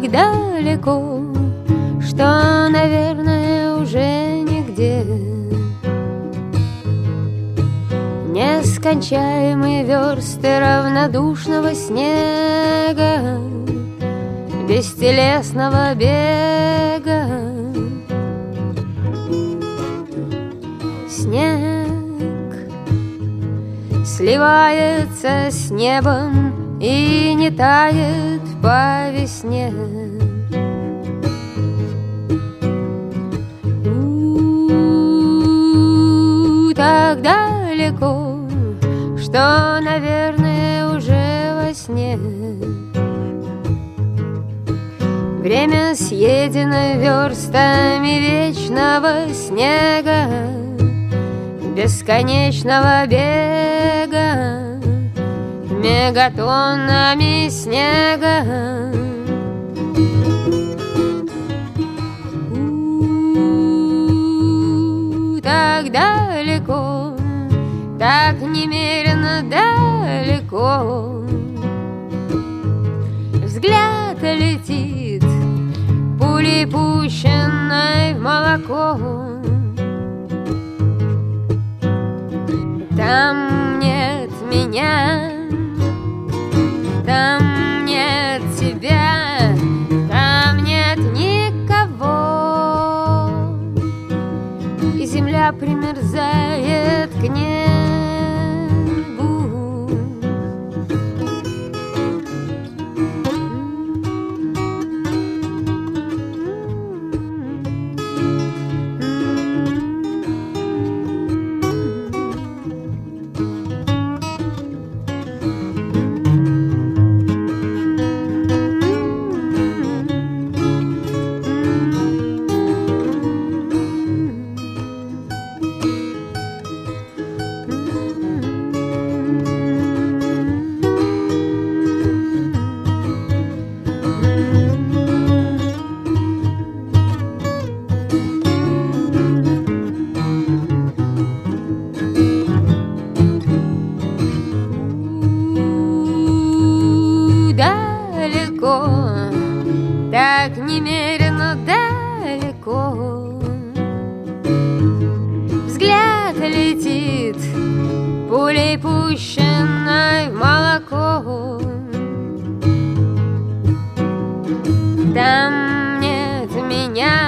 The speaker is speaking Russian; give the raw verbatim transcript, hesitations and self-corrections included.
так далеко, что, наверное, уже нигде. Нескончаемые версты равнодушного снега, бестелесного бега. Снег сливается с небом и не тает по весне. У-у-у, так далеко, что, наверное, уже во сне. Время съедено верстами вечного снега, бесконечного бега, мегатоннами снега. У-у-у, так далеко, так немерено далеко. Взгляд летит пулей, пущенной в молоко. Там нет меня, там нет тебя, там нет никого, и земля примерзает к небу. Так немерено далеко. Взгляд летит пулей, пущенной в молоко. Там нет меня,